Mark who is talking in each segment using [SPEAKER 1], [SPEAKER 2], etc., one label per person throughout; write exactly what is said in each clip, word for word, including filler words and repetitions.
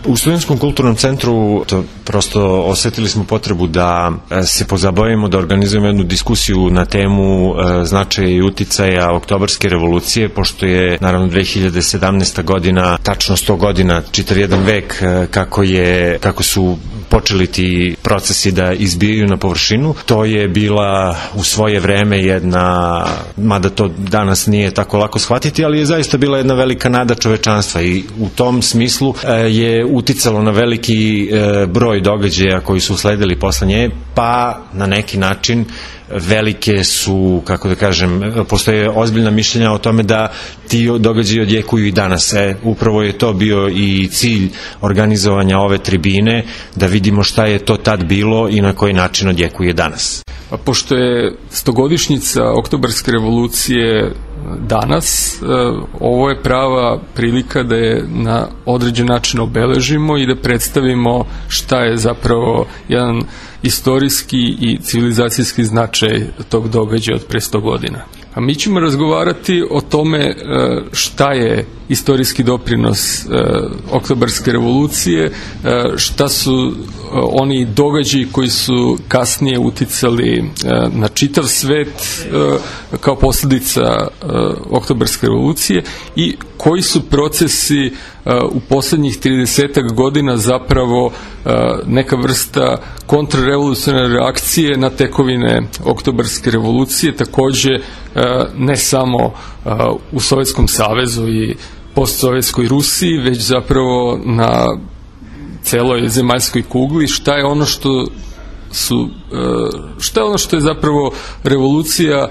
[SPEAKER 1] U Studentskom kulturnom centru to prosto osetili smo potrebu da se pozabavimo, da organizujemo jednu diskusiju na temu značaja i uticaja Oktobarske revolucije, pošto je naravno dve hiljade sedamnaesta godina, tačno sto godina, čitav jedan vek kako je, kako su počeli ti procesi da izbijaju na površinu. To je bila u svoje vreme jedna, mada to danas nije tako lako shvatiti, ali je zaista bila jedna velika nada čovečanstva i u tom smislu je uticalo na veliki broj događaja koji su usledili posle nje, pa na neki način velike su, kako da kažem, postoje ozbiljna mišljenja o tome da ti događaji odjekuju i danas. E, upravo je to bio i cilj organizovanja ove tribine, da vidimo šta je to tad bilo i na koji način odjekuje danas.
[SPEAKER 2] Pa pošto je stogodišnjica Oktobarske revolucije danas, ovo je prava prilika da je na određen način obeležimo i da predstavimo šta je zapravo jedan istorijski i civilizacijski značaj tog događaja od pre sto godina. A mi ćemo razgovarati o tome šta je istorijski doprinos Oktobarske revolucije, šta su oni događaji koji su kasnije uticali na čitav svet kao posljedica Oktobarske revolucije i koji su procesi u poslednjih tridesetak godina zapravo neka vrsta kontrarevolucionarne reakcije na tekovine Oktobarske revolucije, takođe ne samo u Sovjetskom savezu i postsovjetskoj Rusiji, već zapravo na celoj zemaljskoj kugli. Šta je ono što su, šta je ono što je zapravo revolucija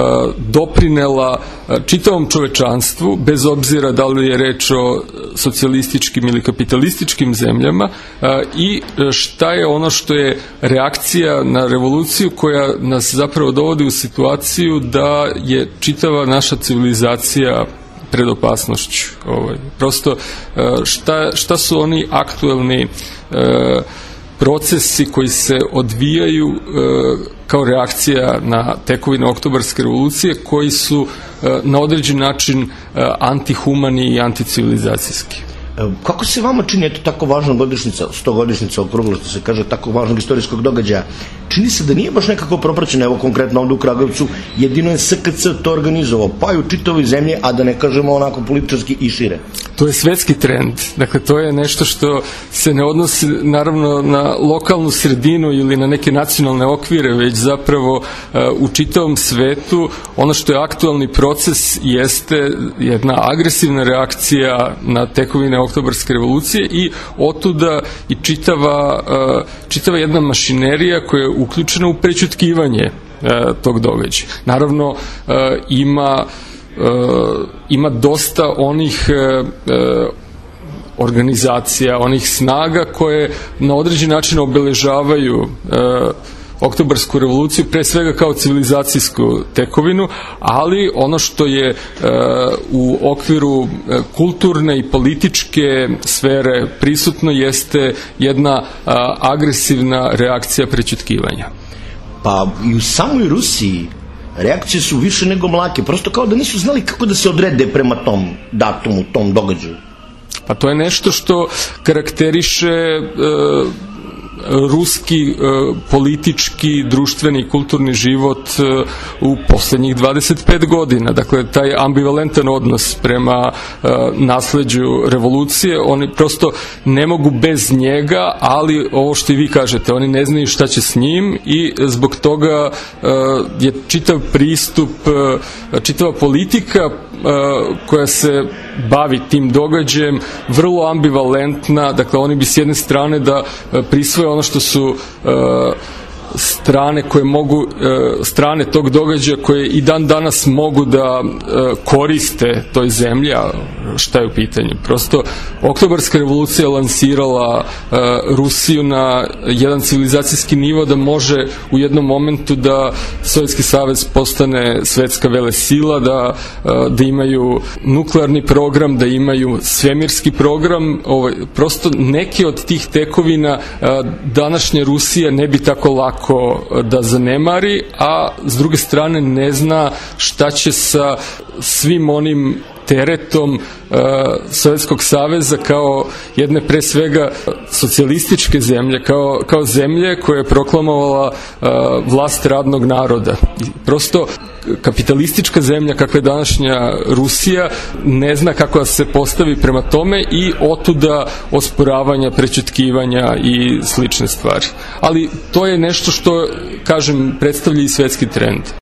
[SPEAKER 2] doprinela čitavom čovečanstvu, bez obzira da li je reč o socijalističkim ili kapitalističkim zemljama, i šta je ono što je reakcija na revoluciju koja nas zapravo dovodi u situaciju da je čitava naša civilizacija pred opasnošću. Ovaj. Prosto šta, šta su oni aktuelni procesi koji se odvijaju e, kao reakcija na tekovine Oktobarske revolucije, koji su e, na određen način e, antihumani i anticivilizacijski.
[SPEAKER 3] Kako se vama čini, eto, tako važna godišnjica, stogodišnjica okrugla, što se kaže, tako važnog istorijskog događaja, čini se da nije baš nekako propraćeno, evo konkretno ovde u Kragujevcu, jedino je S K C to organizovao, pa i u čitavoj zemlji, a da ne kažemo onako politički i šire.
[SPEAKER 2] To je svetski trend, dakle to je nešto što se ne odnosi naravno na lokalnu sredinu ili na neke nacionalne okvire, već zapravo uh, u čitavom svetu ono što je aktualni proces jeste jedna agresivna reakcija na tekovine Oktobarske revolucije i otuda i čitava, uh, čitava jedna mašinerija koja je uključena u prećutkivanje uh, tog događaja. Naravno uh, ima Uh, ima dosta onih uh, uh, organizacija, onih snaga koje na određen način obeležavaju uh, Oktobarsku revoluciju, pre svega kao civilizacijsku tekovinu, ali ono što je uh, u okviru uh, kulturne i političke sfere prisutno jeste jedna uh, agresivna reakcija prećutkivanja.
[SPEAKER 3] Pa i u samoj Rusiji reakcije su više nego mlake, prosto kao da nisu znali kako da se odrede prema tom datumu, tom događaju.
[SPEAKER 2] Pa to je nešto što karakteriše e, ruski e, politički, društveni, kulturni život e, u poslednjih dvadeset pet godina. Dakle, taj ambivalentan odnos prema e, nasleđu revolucije, oni prosto ne mogu bez njega, ali ovo što i vi kažete, oni ne znaju šta će s njim i zbog toga e, je čitav pristup, e, čitava politika e, koja se bavi tim događajem vrlo ambivalentna. Dakle, oni bi s jedne strane da e, prisvoje ono što su uh, strane koje mogu, uh, strane tog događaja koje i dan danas mogu da uh, koriste toj zemlji, a šta je u pitanju? Prosto, Oktobarska revolucija je lansirala uh, Rusiju na jedan civilizacijski nivo da može u jednom momentu da Sovjetski savez postane svetska velesila, da, uh, da imaju nuklearni program, da imaju svemirski program. Ovaj, prosto neke od tih tekovina uh, današnja Rusija ne bi tako lako da zanemari, a s druge strane ne zna šta će sa svim onim teretom uh, Sovjetskog saveza kao jedne pre svega socijalističke zemlje, kao, kao zemlje koja je proklamovala uh, vlast radnog naroda. I prosto kapitalistička zemlja kakva je današnja Rusija ne zna kako da se postavi prema tome i otuda osporavanja, prećutkivanja i slične stvari. Ali to je nešto što, kažem, predstavlja i svetski trend.